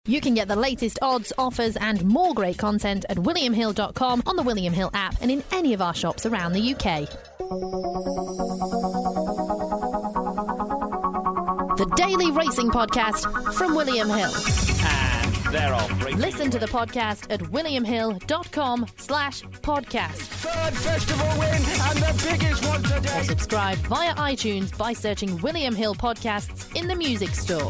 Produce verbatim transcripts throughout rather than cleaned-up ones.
You can get the latest odds, offers and more great content at william hill dot com, on the William Hill app and in any of our shops around the U K. The Daily Racing Podcast from William Hill. And they're off. Listen to the podcast at william hill dot com slash podcast. Third festival win and the biggest one today. Or subscribe via iTunes by searching William Hill Podcasts in the music store.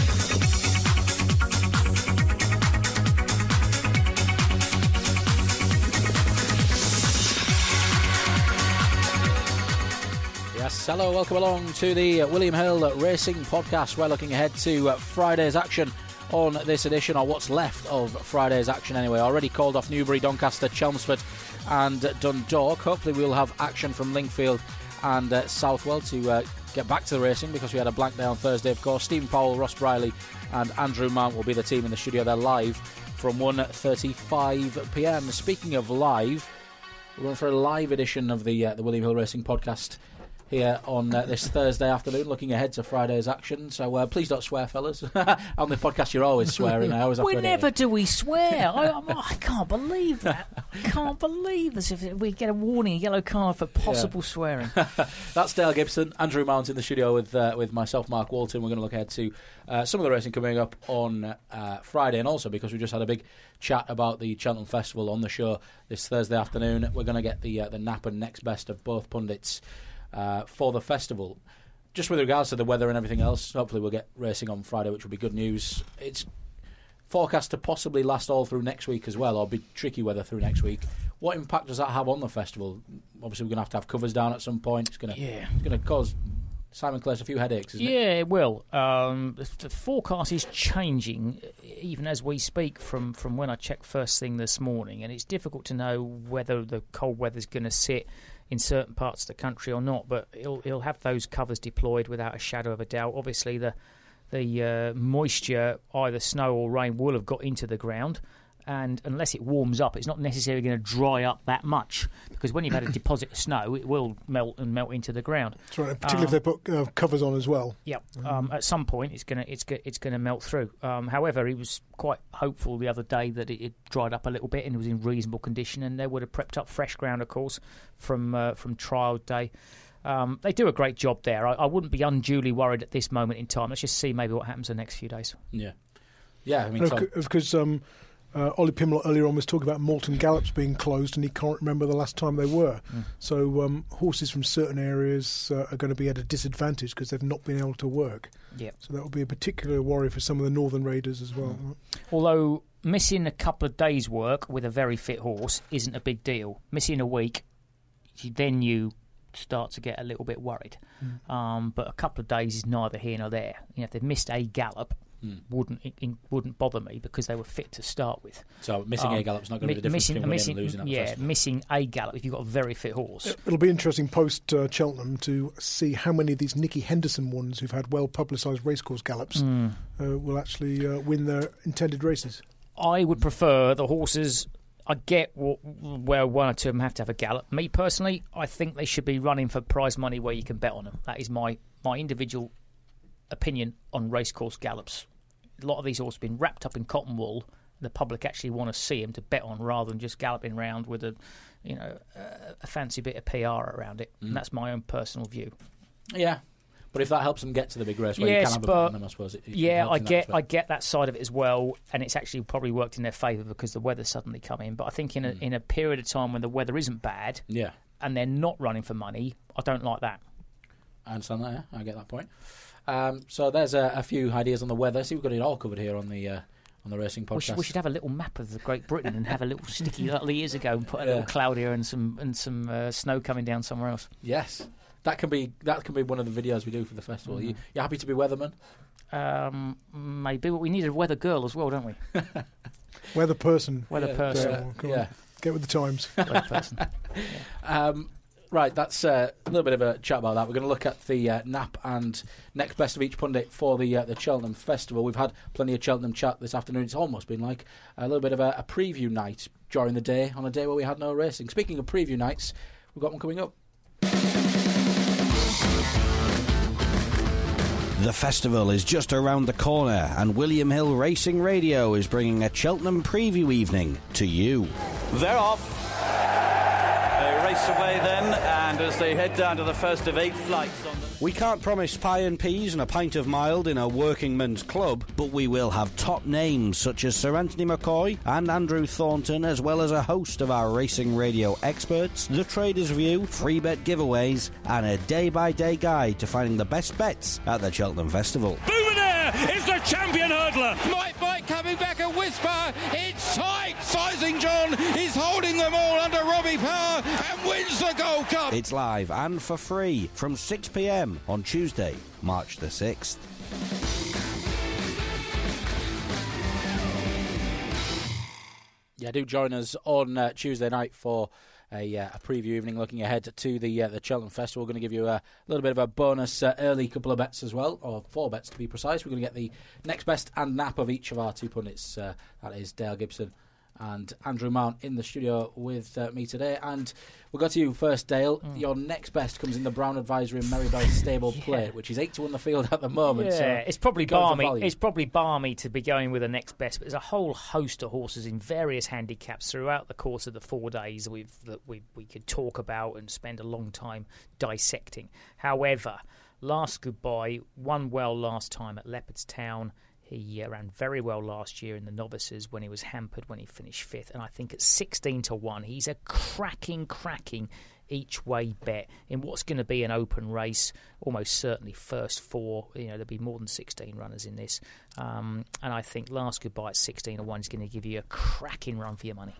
Yes, hello, welcome along to the William Hill Racing Podcast. We're looking ahead to Friday's action on this edition, or what's left of Friday's action anyway. Already called off Newbury, Doncaster, Chelmsford and Dundalk. Hopefully we'll have action from Lingfield and uh, Southwell to uh, get back to the racing, because we had a blank day on Thursday, of course. Stephen Powell, Ross Briley and Andrew Mount will be the team in the studio. They're live from one thirty-five p m. Speaking of live, we're going for a live edition of the, uh, the William Hill Racing Podcast here on uh, this Thursday afternoon, looking ahead to Friday's action. So uh, please don't swear, fellas. On the podcast, you're always swearing. I always have we to never do we swear. I, I'm, I can't believe that. I can't believe this. If we get a warning, a yellow card for possible yeah. swearing. That's Dale Gibson, Andrew Mount in the studio with uh, with myself, Mark Walton. We're going to look ahead to uh, some of the racing coming up on uh, Friday, and also because we just had a big chat about the Cheltenham Festival on the show this Thursday afternoon. We're going to get the uh, the nap and next best of both pundits Uh, for the festival. Just with regards to the weather and everything else, hopefully we'll get racing on Friday, which will be good news. It's forecast to possibly last all through next week as well, or be tricky weather through next week. What impact does that have on the festival? Obviously we're going to have to have covers down at some point. It's going to yeah. it's going to cause Simon Clace a few headaches, isn't yeah, it? Yeah, it will. Um, the forecast is changing even as we speak from, from when I checked first thing this morning, and it's difficult to know whether the cold weather's going to sit in certain parts of the country or not, but he'll he'll have those covers deployed without a shadow of a doubt. Obviously, the the uh, moisture, either snow or rain, will have got into the ground, and unless it warms up, it's not necessarily going to dry up that much, because when you've had a deposit of snow, it will melt and melt into the ground. That's right, particularly um, if they put uh, covers on as well. Yeah, um, at some point it's going to it's it's going to melt through. Um, however, he was quite hopeful the other day that it, it dried up a little bit and it was in reasonable condition, and they would have prepped up fresh ground, of course, from uh, from trial day. Um, they do a great job there. I, I wouldn't be unduly worried at this moment in time. Let's just see maybe what happens the next few days. Yeah, yeah. I mean, so because um, uh, Ollie Pimlott earlier on was talking about Malton Gallops being closed, and he can't remember the last time they were. Mm. So um, horses from certain areas uh, are going to be at a disadvantage because they've not been able to work. Yep. So that will be a particular worry for some of the Northern Raiders as well. Mm. Although missing a couple of days' work with a very fit horse isn't a big deal. Missing a week, then you start to get a little bit worried. Mm. Um, but a couple of days is neither here nor there. You know, if they've missed a gallop, mm. wouldn't it, it wouldn't bother me because they were fit to start with. So missing um, a gallop's not going to be the difference missing, between winning missing, and losing. At yeah, festival. Missing a gallop if you've got a very fit horse. It'll be interesting post uh, Cheltenham to see how many of these Nicky Henderson ones who've had well publicised racecourse gallops mm. uh, will actually uh, win their intended races. I would prefer the horses. I get what, where one or two of them have to have a gallop. Me personally, I think they should be running for prize money where you can bet on them. That is my, my individual opinion on racecourse gallops. A lot of these horses have been wrapped up in cotton wool. The public actually want to see them to bet on rather than just galloping around with a, you know, a fancy bit of P R around it. Mm. And that's my own personal view. Yeah. But if that helps them get to the big race, where yes, you can have but, a bet on them, I suppose. It, it yeah, I get, that I get that side of it as well, and it's actually probably worked in their favour because the weather suddenly come in. But I think in a, mm. in a period of time when the weather isn't bad, yeah. and they're not running for money, I don't like that. I understand that. Yeah, I get that point. Um, so there's a, a few ideas on the weather. See, we've got it all covered here on the uh, on the racing podcast. We should, we should have a little map of the Great Britain and have a little sticky like years ago and put a yeah. little cloud here and some and some uh, snow coming down somewhere else. Yes. That can be that can be one of the videos we do for the festival. Mm. You, you happy to be weatherman? Um, maybe, but we need a weather girl as well, don't we? Weather person. Weather yeah, person. Uh, Come yeah. on. Get with the times. Weather person. Yeah. Um, right, that's uh, a little bit of a chat about that. We're going to look at the uh, nap and next best of each pundit for the uh, the Cheltenham Festival. We've had plenty of Cheltenham chat this afternoon. It's almost been like a little bit of a, a preview night during the day on a day where we had no racing. Speaking of preview nights, we've got one coming up. The festival is just around the corner, and William Hill Racing Radio is bringing a Cheltenham preview evening to you. They're off. They race away then, and as they head down to the first of eight flights on the... We can't promise pie and peas and a pint of mild in a working men's club, but we will have top names such as Sir Anthony McCoy and Andrew Thornton, as well as a host of our racing radio experts, the Traders' View, free bet giveaways, and a day-by-day guide to finding the best bets at the Cheltenham Festival. Bouvier is the champion hurdler. Mike Mike coming back, a whisper. It's tight. Sizing John is holding them all under Robbie Power and wins the Gold Cup. It's live and for free from six p m on Tuesday, March the sixth. Yeah, do join us on uh, Tuesday night for a, uh, a preview evening looking ahead to the uh, the Cheltenham Festival. We're going to give you a little bit of a bonus uh, early couple of bets as well, or four bets to be precise. We're going to get the next best and nap of each of our two pundits. Uh, that is Dale Gibson and Andrew Mount in the studio with uh, me today. And we'll go to you first, Dale. Mm. Your next best comes in the Brown Advisory and Meribel Stable yeah. Plate, which is eight to one the field at the moment. Yeah, so it's probably balmy. It's probably balmy to be going with the next best, but there's a whole host of horses in various handicaps throughout the course of the four days we've, that we we could talk about and spend a long time dissecting. However, Last Goodbye won well last time at Leopardstown. He uh, ran very well last year in the novices when he was hampered when he finished fifth. And I think at sixteen to one, he's a cracking, cracking each-way bet in what's going to be an open race, almost certainly first four. You know, there'll be more than sixteen runners in this. Um, and I think Last Goodbye at sixteen to one is going to give you a cracking run for your money.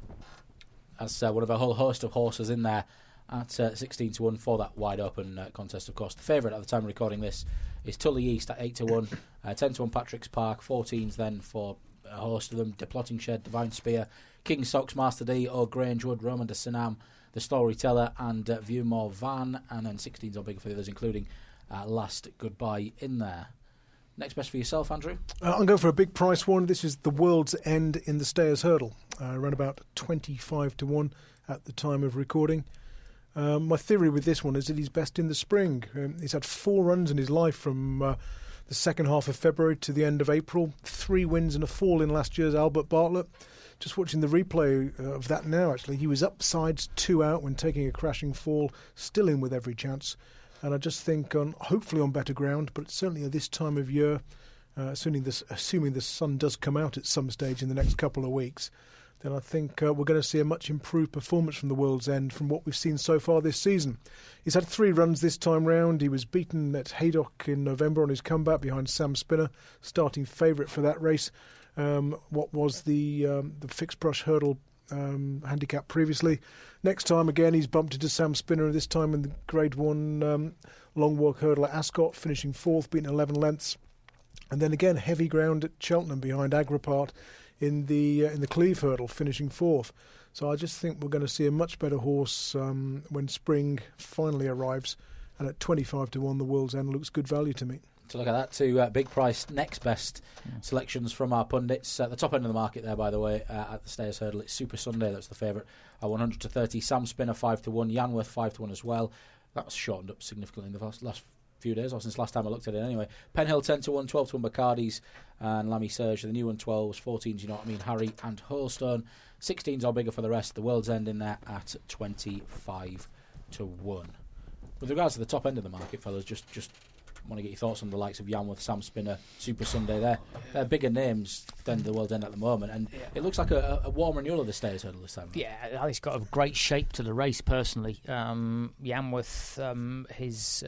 That's uh, one of a whole host of horses in there at uh, sixteen to one for that wide open uh, contest, of course. The favourite at the time of recording this is Tully East at eight to one, uh, ten to one Patrick's Park, fourteens then for a host of them: Deplotting Shed, Divine Spear, King Socks, Master D, O'Grangewood, Roman de Sinam, The Storyteller, and uh, Viewmore Van, and then sixteens are bigger for the others, including uh, Last Goodbye in there. Next best for yourself, Andrew? Uh, I'm going for a big price one. This is the World's End in the Stayers Hurdle. Uh, around about twenty-five to one at the time of recording. Um, my theory with this one is that he's best in the spring. Um, he's had four runs in his life from uh, the second half of February to the end of April. Three wins and a fall in last year's Albert Bartlett. Just watching the replay uh, of that now, actually, he was up sides, two out when taking a crashing fall, still in with every chance. And I just think, on hopefully on better ground, but certainly at this time of year, uh, assuming, this, assuming the sun does come out at some stage in the next couple of weeks, then I think uh, we're going to see a much improved performance from the World's End from what we've seen so far this season. He's had three runs this time round. He was beaten at Haydock in November on his comeback behind Sam Spinner, starting favourite for that race. Um, what was the um, the fixed brush hurdle um, handicap previously. Next time, again, he's bumped into Sam Spinner, this time in the Grade one um, long walk hurdle at Ascot, finishing fourth, beating eleven lengths. And then again, heavy ground at Cheltenham behind Agripart in the uh, in the Cleve hurdle, finishing fourth. So I just think we're going to see a much better horse um, when spring finally arrives. And at twenty-five to one, the World's End looks good value to me. To look at that, two uh, big price next best yeah. selections from our pundits. At the top end of the market there, by the way, uh, at the Stayers Hurdle, it's Super Sunday, that's the favourite, at one hundred to thirty. Sam Spinner five to one, Yanworth five to one as well. That's shortened up significantly in the last, last few days, or since last time I looked at it anyway. Penhill ten to one, twelve to one Bacardi's, and Lammy Serge, the new one twelves, fourteens, you know what I mean, Harry and Holstone. sixteens are bigger for the rest. The World's End in there at twenty-five to one. With regards to the top end of the market, fellas, just just want to get your thoughts on the likes of Yanworth, Sam Spinner, Super Sunday. They're, they're bigger names than the World's End at the moment, and yeah. it looks like a, a warm renewal of the Stayers Hurdle this time. Yeah, he's got a great shape to the race. Personally, um, Yanworth, um, his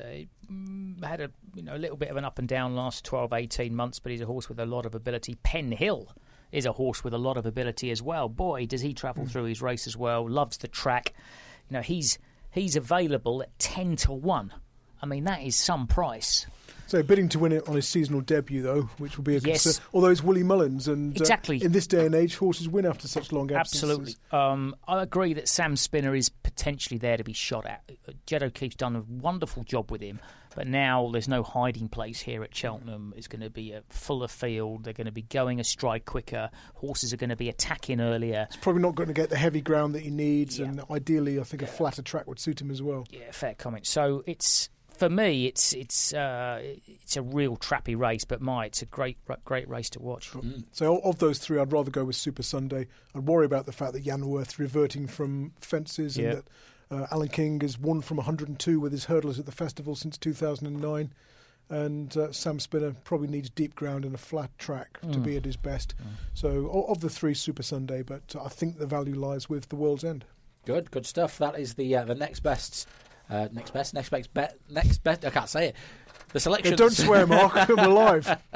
uh, had a you know a little bit of an up and down last twelve, eighteen months, but he's a horse with a lot of ability. Penhill is a horse with a lot of ability as well. Boy, does he travel mm. through his race as well. Loves the track. You know, he's he's available at ten to one. I mean, that is some price. So bidding to win it on his seasonal debut, though, which will be a yes. concern. Although it's Willie Mullins, and exactly. uh, in this day and age, horses win after such long absences. Absolutely. Um, I agree that Sam Spinner is potentially there to be shot at. Jed O'Keefe's done a wonderful job with him, but now there's no hiding place here at Cheltenham. It's going to be a fuller field. They're going to be going a stride quicker. Horses are going to be attacking earlier. It's probably not going to get the heavy ground that he needs, yeah. and ideally, I think a flatter track would suit him as well. Yeah, fair comment. So it's for me, it's it's uh, it's a real trappy race, but my, it's a great great race to watch. Mm. So of those three, I'd rather go with Super Sunday. I'd worry about the fact that Yanworth's reverting from fences, and yeah. that uh, Alan King has won from one hundred and two with his hurdlers at the festival since two thousand nine. And uh, Sam Spinner probably needs deep ground and a flat track mm. to be at his best. Mm. So of the three, Super Sunday, but I think the value lies with the World's End. Good, good stuff. That is the uh, the next best, uh, next best, next best bet, next best. I can't say it. The selection. Yeah, don't swear, Mark. We're live. uh,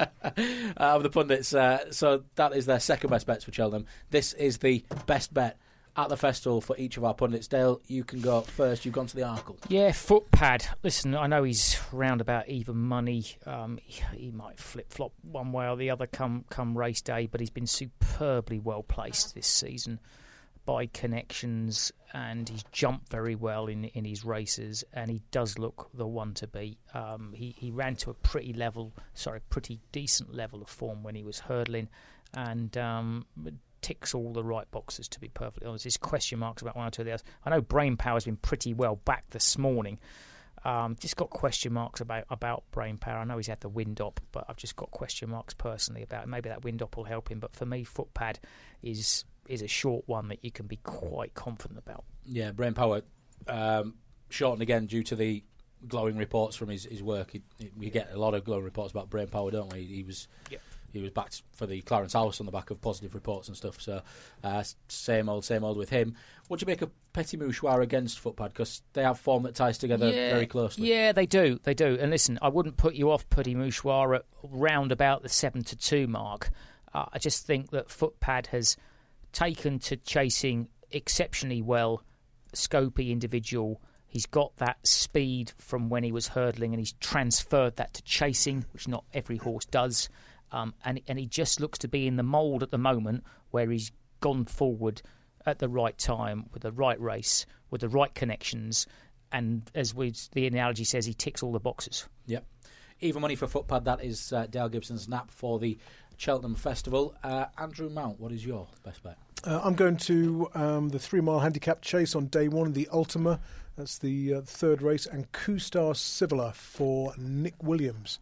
of the pundits. Uh, so that is their second best bets for Cheltenham. This is the best bet at the festival for each of our pundits. Dale, you can go first. You've gone to the Arkle. Yeah, Footpad. Listen, I know he's round about even money. Um, he, he might flip-flop one way or the other come, come race day, but he's been superbly well placed this season by connections, and he's jumped very well in, in his races, and he does look the one to beat. Um, he, he ran to a pretty level, sorry, pretty decent level of form when he was hurdling, and um, ticks all the right boxes, to be perfectly honest. There's question marks about one or two of the others. I know Brain Power's been pretty well back this morning. Um, just got question marks about, about Brain Power. I know he's had the wind up, but I've just got question marks personally about it. Maybe that wind up will help him, but for me, Footpad is is a short one that you can be quite confident about. Yeah, Brain Power um, shortened again due to the glowing reports from his, his work. He, he, we get a lot of glowing reports about Brain Power, don't we? He was yep. he was backed for the Clarence House on the back of positive reports and stuff. So uh, same old, same old with him. What do you make of Petit Mouchoir against Footpad? Because they have form that ties together yeah, very closely. Yeah, they do, they do. And listen, I wouldn't put you off Petit Mouchoir at round about the seven to two mark. Uh, I just think that Footpad has taken to chasing exceptionally well, scopy individual. He's got that speed from when he was hurdling, and he's transferred that to chasing, which not every horse does. Um, and, and he just looks to be in the mould at the moment where he's gone forward at the right time, with the right race, with the right connections. And as we, the analogy says, he ticks all the boxes. Yep. Even money for Footpad, that is uh, Dale Gibson's nap for the Cheltenham Festival. Uh, Andrew Mount, what is your best bet? Uh, I'm going to um, the three-mile handicap chase on day one, the Ultima. That's the uh, third race, and Kustar Sivela for Nick Williams.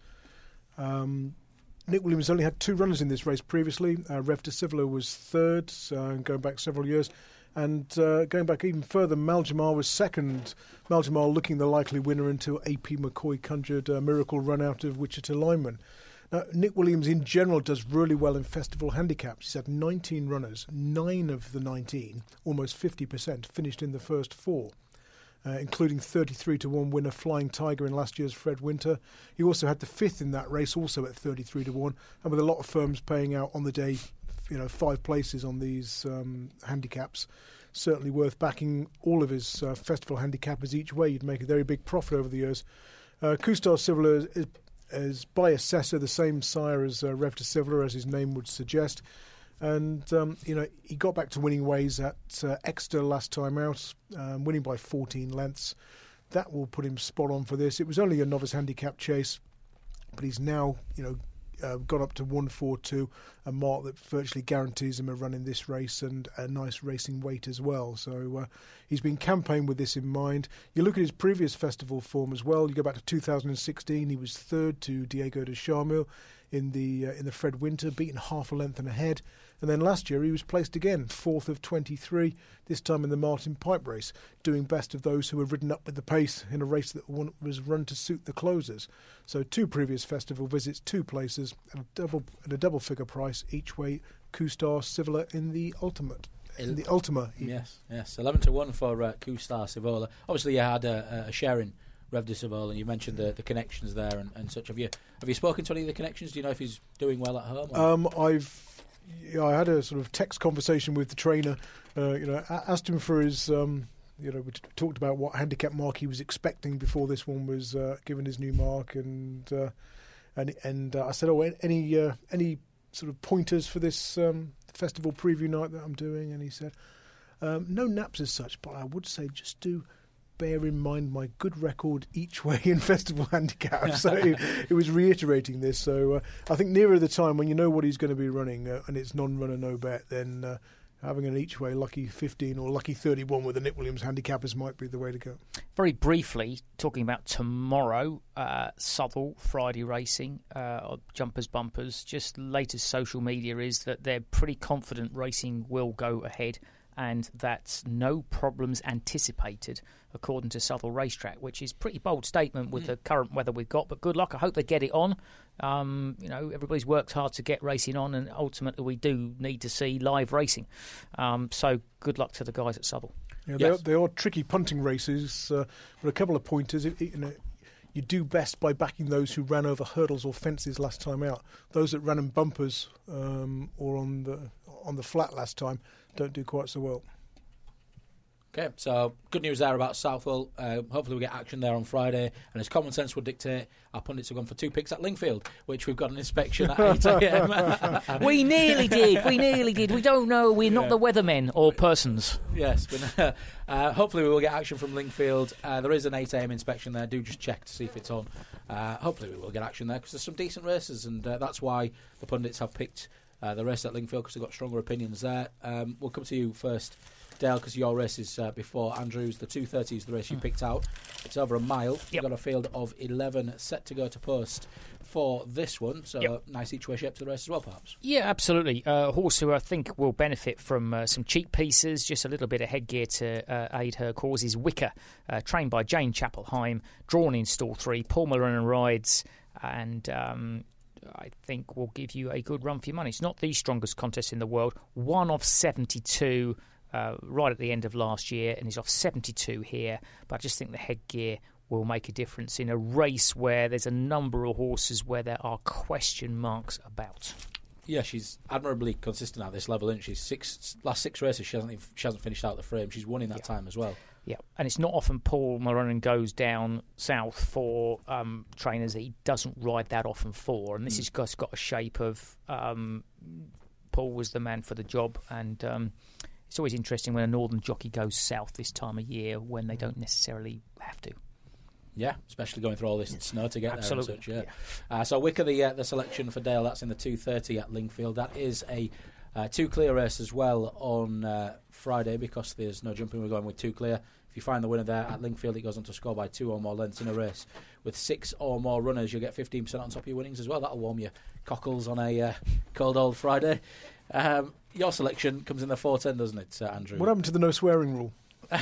Um, Nick Williams only had two runners in this race previously. Uh, Rev de Sivela was third, uh, going back several years. And uh, going back even further, Maljamar was second. Maljamar looking the likely winner until A P McCoy conjured a miracle run out of Wichita Lineman. Now, Nick Williams in general does really well in festival handicaps. He's had nineteen runners, nine of the nineteen, almost fifty percent, finished in the first four, uh, including thirty-three to one winner Flying Tiger in last year's Fred Winter. He also had the fifth in that race, also at thirty-three to one, and with a lot of firms paying out on the day, you know, five places on these um, handicaps. Certainly worth backing all of his uh, festival handicappers each way. You'd make a very big profit over the years. Uh, Kustar Sivela is, is, is by assessor the same sire as uh, Rev de Sivela, as his name would suggest. And, um, you know, he got back to winning ways at uh, Exeter last time out, um, winning by fourteen lengths. That will put him spot on for this. It was only a novice handicap chase, but he's now, you know, Uh, got up to one forty-two, a mark that virtually guarantees him a run in this race and a nice racing weight as well. So uh, he's been campaigning with this in mind. You look at his previous festival form as well. You go back to two thousand sixteen, he was third to Diego de Charmil in the uh, in the Fred Winter, beaten half a length and ahead. And then last year he was placed again, fourth of twenty-three, this time in the Martin Pipe race, doing best of those who were ridden up with the pace in a race that was run to suit the closers. So two previous festival visits, two places, at a double at a double figure price each way. Kustar Sivela in the ultimate. In the Ultima. Yes, yes, eleven to one for uh, Kustar Sivela. Obviously, you had a, a share in Rev de Sivela, and you mentioned the, the connections there and, and such. Have you have you spoken to any of the connections? Do you know if he's doing well at home? Or? Um, I've. Yeah, I had a sort of text conversation with the trainer. Uh, you know, I asked him for his. Um, you know, we t- talked about what handicap mark he was expecting before this one was uh, given his new mark, and uh, and and uh, I said, "Oh, any uh, any sort of pointers for this um, festival preview night that I'm doing?" And he said, um, "No naps as such, but I would say just do bear in mind my good record each way in festival handicaps." So it, it was reiterating this. So uh, I think nearer the time when you know what he's going to be running uh, and it's non-runner, no bet, then uh, having an each way lucky fifteen or lucky thirty-one with the Nick Williams handicappers might be the way to go. Very briefly, talking about tomorrow, uh, Southall, Friday racing, uh, jumpers, bumpers. Just latest social media is that they're pretty confident racing will go ahead and that no problems anticipated, according to Southall Racetrack, which is a pretty bold statement with mm. the current weather we've got. But good luck. I hope they get it on. Um, you know, everybody's worked hard to get racing on, and ultimately we do need to see live racing. Um, so good luck to the guys at Southall. Yeah, they, yes. are, they are tricky punting races, uh, but a couple of pointers. It, it, you know, you do best by backing those who ran over hurdles or fences last time out. Those that ran in bumpers um, or on the on the flat last time don't do quite so well. Okay, so good news there about Southwell. Uh, hopefully we get action there on Friday, and as common sense would dictate, our pundits have gone for two picks at Lingfield, which we've got an inspection at eight a.m. We nearly did, we nearly did. We don't know, we're yeah. not the weathermen or persons. Yes, but uh, hopefully we will get action from Lingfield. Uh, there is an eight a.m. inspection there, do just check to see if it's on. Uh, hopefully we will get action there, because there's some decent races, and uh, that's why the pundits have picked uh, the race at Lingfield, because they've got stronger opinions there. Um, we'll come to you first, Dale, because your race is uh, before Andrew's. The two thirty is the race you mm. picked out. It's over a mile. Yep. You've got a field of eleven set to go to post for this one. So yep. nice each way shape to the race as well, perhaps. Yeah, absolutely. Uh, a horse who I think will benefit from uh, some cheap pieces, just a little bit of headgear to uh, aid her cause, is Wicker, uh, trained by Jane Chapelheim, drawn in stall three. Paul Mullen rides, and Um, I think will give you a good run for your money. It's not the strongest contest in the world. One of seventy-two uh, right at the end of last year, and he's off seventy-two here. But I just think the headgear will make a difference in a race where there's a number of horses where there are question marks about. Yeah, she's admirably consistent at this level, isn't she? Six last six races, she hasn't even, she hasn't finished out the frame. She's won in that yeah. time as well. Yeah, and it's not often Paul Mullen goes down south for um, trainers that he doesn't ride that often for, and this mm. has got, got a shape of um, Paul was the man for the job, and um, it's always interesting when a northern jockey goes south this time of year when they don't necessarily have to. Yeah, especially going through all this snow to get Absolutely. there and such, yeah. yeah. Uh, so Wicker, the, uh, the selection for Dale, that's in the two thirty at Lingfield. That is a uh, two clear race as well on uh, Friday, because there's no jumping, we're going with two clear. If you find the winner there at Lingfield, it goes on to score by two or more lengths in a race. With six or more runners, you'll get fifteen percent on top of your winnings as well. That'll warm your cockles on a uh, cold old Friday. Um, your selection comes in the four ten, doesn't it, uh, Andrew? What happened to the no swearing rule?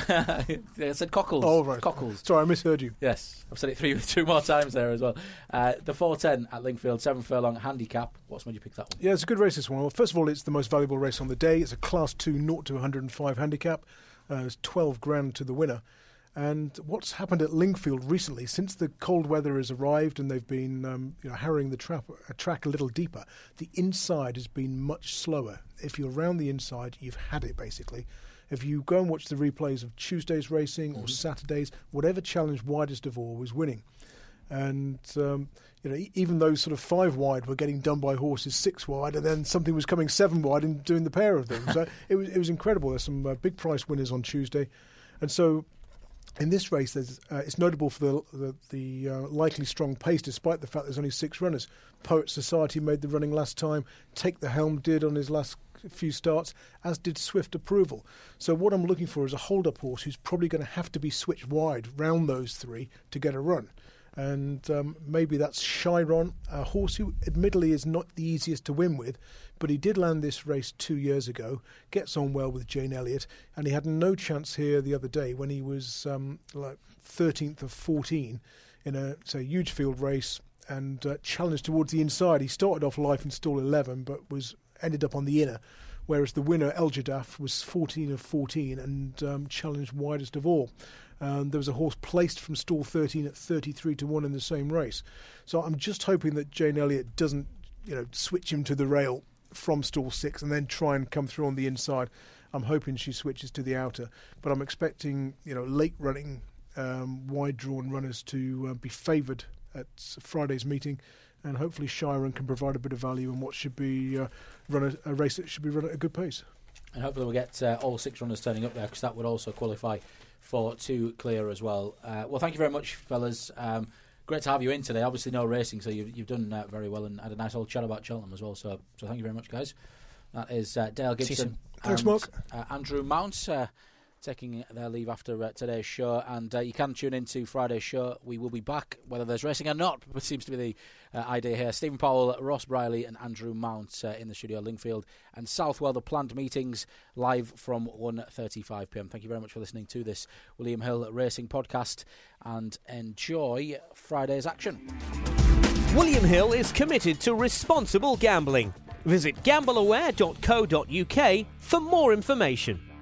I said cockles. Oh, right. Cockles. Sorry, I misheard you. Yes, I've said it three, two more times there as well. Uh, the four ten at Lingfield, seven furlong handicap. What's made you pick that one? Yeah, it's a good race, this one. Well, first of all, it's the most valuable race on the day. It's a Class two, zero to one hundred five handicap. Uh, it's twelve grand to the winner. And what's happened at Lingfield recently, since the cold weather has arrived and they've been um, you know, harrowing the trap, uh, track a little deeper, the inside has been much slower. If you're around the inside, you've had it, basically. If you go and watch the replays of Tuesday's racing or mm-hmm. Saturday's, whatever challenge widest of all was winning. And um, you know, even those sort of five wide were getting done by horses six wide, and then something was coming seven wide and doing the pair of them. So it was it was incredible. There's some uh, big price winners on Tuesday, and so in this race, there's, uh, it's notable for the the, the uh, likely strong pace, despite the fact there's only six runners. Poet Society made the running last time. Take the Helm did on his last few starts, as did Swift Approval. So what I'm looking for is a hold-up horse who's probably going to have to be switched wide round those three to get a run. And um, maybe that's Chiron, a horse who admittedly is not the easiest to win with, but he did land this race two years ago, gets on well with Jane Elliott, and he had no chance here the other day when he was um, like thirteenth of fourteen in a, say, huge field race and uh, challenged towards the inside. He started off life in stall eleven, but was ended up on the inner, whereas the winner, El Jadaf, was fourteen of fourteen and um, challenged widest of all. Um, there was a horse placed from stall thirteen at thirty-three to one in the same race. So I'm just hoping that Jane Elliott doesn't, you know, switch him to the rail from stall six and then try and come through on the inside. I'm hoping she switches to the outer, but I'm expecting, you know, late running, um, wide drawn runners to uh, be favoured at Friday's meeting, and hopefully Chiron can provide a bit of value in what should be uh, run a, a race that should be run at a good pace. And hopefully we'll get uh, all six runners turning up there, because that would also qualify for two clear as well. Uh, well, thank you very much, fellas. Um, great to have you in today. Obviously no racing, so you've, you've done uh, very well and had a nice old chat about Cheltenham as well. So, so thank you very much, guys. That is uh, Dale Gibson Thanks, and, Mark. Uh, Andrew Mount uh, taking their leave after uh, today's show, and uh, you can tune into Friday's show. We will be back, whether there's racing or not, but seems to be the uh, idea here. Stephen Powell, Ross Briley and Andrew Mount uh, in the studio, Lingfield and Southwell, the planned meetings live from one thirty-five p m. Thank you very much for listening to this William Hill Racing podcast, and enjoy Friday's action. William Hill is committed to responsible gambling. Visit gambleaware dot co dot uk for more information.